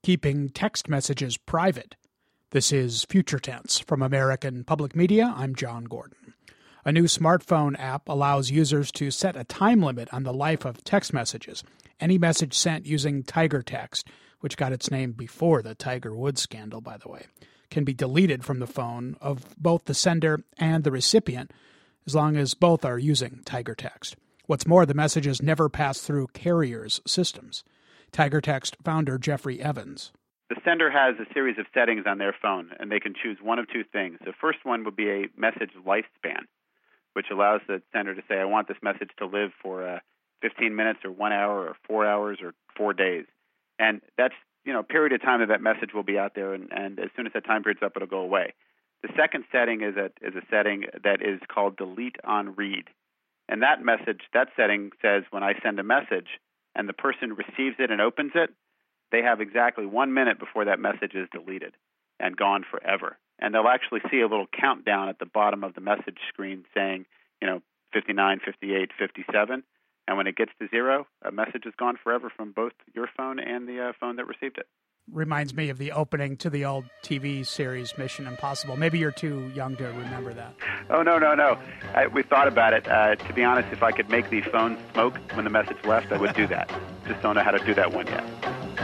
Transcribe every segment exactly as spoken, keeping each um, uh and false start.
keeping text messages private. This is Future Tense from American Public Media. I'm John Gordon. A new smartphone app allows users to set a time limit on the life of text messages. Any message sent using Tiger Text, which got its name before the Tiger Woods scandal, by the way, can be deleted from the phone of both the sender and the recipient, as long as both are using Tiger Text. What's more, the messages never pass through carriers' systems. Tiger Text founder Jeffrey Evans. The sender has a series of settings on their phone, and they can choose one of two things. The first one would be a message lifespan, which allows the sender to say, I want this message to live for uh, fifteen minutes or one hour or four hours or four days. And that's, you know, a period of time that that message will be out there, and, and as soon as that time period's up, it'll go away. The second setting is a, is a setting that is called delete on read. And that message, that setting says when I send a message and the person receives it and opens it, they have exactly one minute before that message is deleted and gone forever. And they'll actually see a little countdown at the bottom of the message screen saying, you know, fifty-nine, fifty-eight, fifty-seven. And when it gets to zero, a message is gone forever from both your phone and the uh, phone that received it. Reminds me of the opening to the old T V series Mission Impossible. Maybe you're too young to remember that. Oh, no, no, no. I, we thought about it. Uh, to be honest, if I could make the phone smoke when the message left, I would do that. Just don't know how to do that one yet.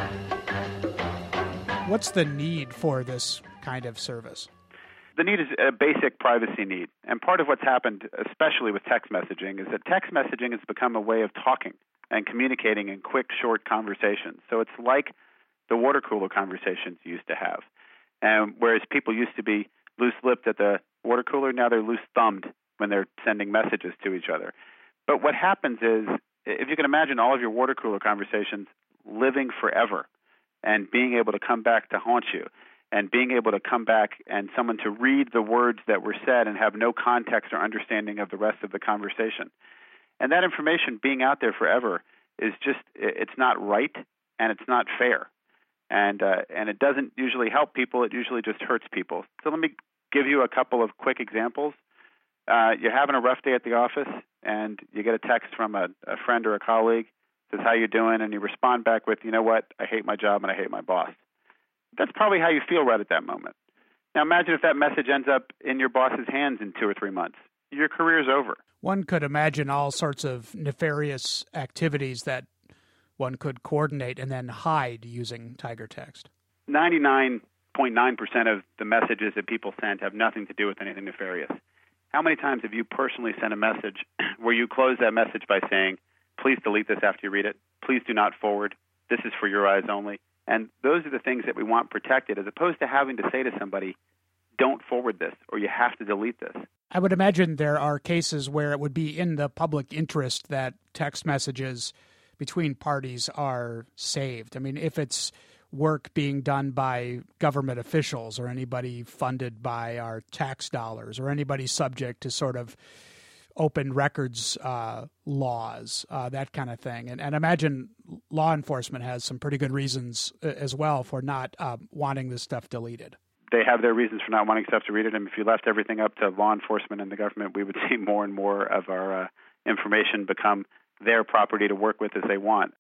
What's the need for this kind of service? The need is a basic privacy need. And part of what's happened, especially with text messaging, is that text messaging has become a way of talking and communicating in quick, short conversations. So it's like the water cooler conversations you used to have. And whereas people used to be loose-lipped at the water cooler, now they're loose-thumbed when they're sending messages to each other. But what happens is, if you can imagine all of your water cooler conversations living forever and being able to come back to haunt you, and being able to come back and someone to read the words that were said and have no context or understanding of the rest of the conversation. And that information being out there forever is just, it's not right and it's not fair. And uh, and it doesn't usually help people. It usually just hurts people. So let me give you a couple of quick examples. Uh, you're having a rough day at the office, and you get a text from a, a friend or a colleague, says, how you doing? And you respond back with, you know what, I hate my job and I hate my boss. That's probably how you feel right at that moment. Now imagine if that message ends up in your boss's hands in two or three months. Your career's over. One could imagine all sorts of nefarious activities that one could coordinate and then hide using Tiger Text. ninety-nine point nine percent of the messages that people send have nothing to do with anything nefarious. How many times have you personally sent a message where you close that message by saying, please delete this after you read it, please do not forward, this is for your eyes only? And those are the things that we want protected, as opposed to having to say to somebody, don't forward this, or you have to delete this. I would imagine there are cases where it would be in the public interest that text messages between parties are saved. I mean, if it's work being done by government officials or anybody funded by our tax dollars or anybody subject to sort of open records uh, laws, uh, that kind of thing. And, and imagine law enforcement has some pretty good reasons as well for not uh, wanting this stuff deleted. They have their reasons for not wanting stuff to read it. And if you left everything up to law enforcement and the government, we would see more and more of our uh, information become their property to work with as they want.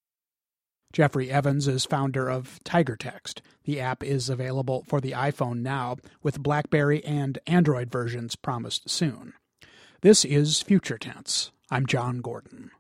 Jeffrey Evans is founder of Tiger Text. The app is available for the iPhone now, with BlackBerry and Android versions promised soon. This is Future Tense. I'm John Gordon.